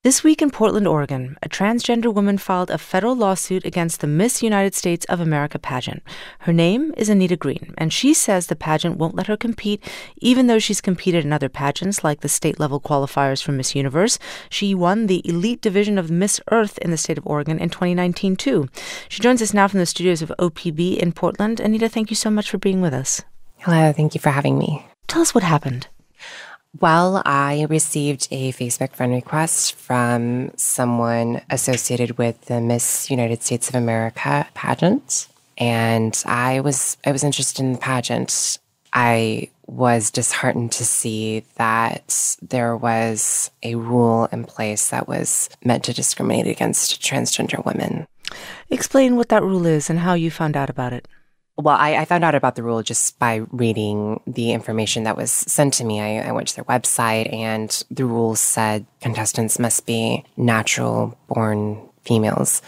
This week in Portland, Oregon, a transgender woman filed a federal lawsuit against the Miss United States of America pageant. Her name is Anita Green, and she says the pageant won't let her compete, even though she's competed in other pageants like the state-level qualifiers for Miss Universe. She won the elite division of Miss Earth in the state of Oregon in 2019, too. She joins us now from the studios of OPB in Portland. Anita, thank you so much for being with us. Hello, thank you for having me. Tell us what happened. Well, I received a Facebook friend request from someone associated with the Miss United States of America pageant, and I was interested in the pageant. I was disheartened to see that there was a rule in place that was meant to discriminate against transgender women. Explain what that rule is and how you found out about it. Well, I found out about the rule just by reading the information that was sent to me. I went to their website, and the rules said contestants must be natural-born females.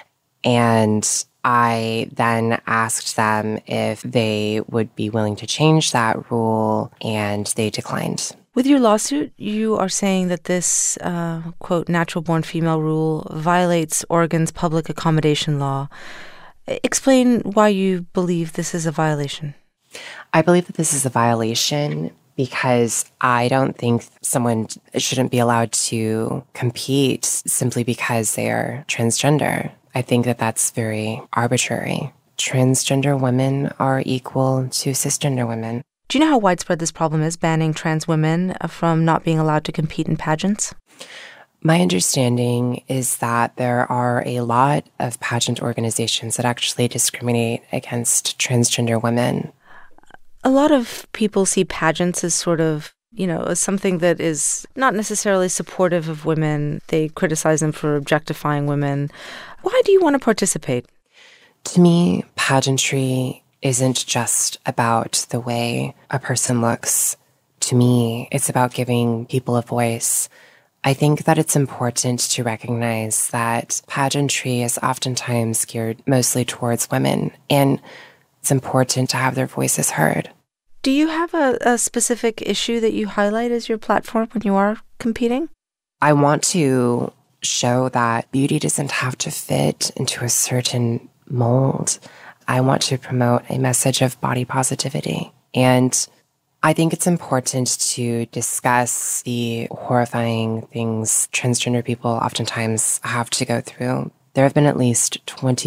And I then asked them if they would be willing to change that rule, and they declined. With your lawsuit, you are saying that this, quote, natural-born female rule violates Oregon's public accommodation law. Explain why you believe this is a violation. I believe that this is a violation because I don't think someone shouldn't be allowed to compete simply because they are transgender. I think that that's very arbitrary. Transgender women are equal to cisgender women. Do you know how widespread this problem is, banning trans women from not being allowed to compete in pageants? My understanding is that there are a lot of pageant organizations that actually discriminate against transgender women. A lot of people see pageants as sort of, as something that is not necessarily supportive of women. They criticize them for objectifying women. Why do you want to participate? To me, pageantry isn't just about the way a person looks. To me, it's about giving people a voice. I think that it's important to recognize that pageantry is oftentimes geared mostly towards women, and it's important to have their voices heard. Do you have a specific issue that you highlight as your platform when you are competing? I want to show that beauty doesn't have to fit into a certain mold. I want to promote a message of body positivity, and I think it's important to discuss the horrifying things transgender people oftentimes have to go through. There have been at least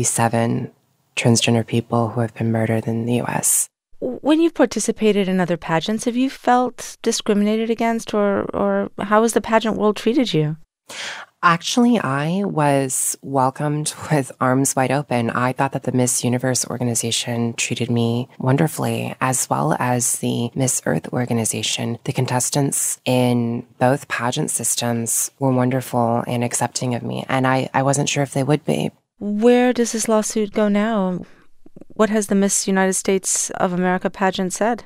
27 transgender people who have been murdered in the U.S. When you've participated in other pageants, have you felt discriminated against, or how has the pageant world treated you? Actually, I was welcomed with arms wide open. I thought that the Miss Universe organization treated me wonderfully, as well as the Miss Earth organization. The contestants in both pageant systems were wonderful and accepting of me, and I wasn't sure if they would be. Where does this lawsuit go now? What has the Miss United States of America pageant said?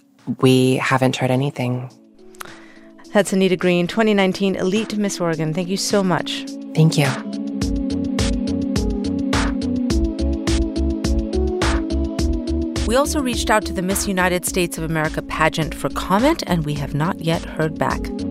We haven't heard anything. That's Anita Green, 2019 Elite Miss Oregon. Thank you so much. Thank you. We also reached out to the Miss United States of America pageant for comment, and we have not yet heard back.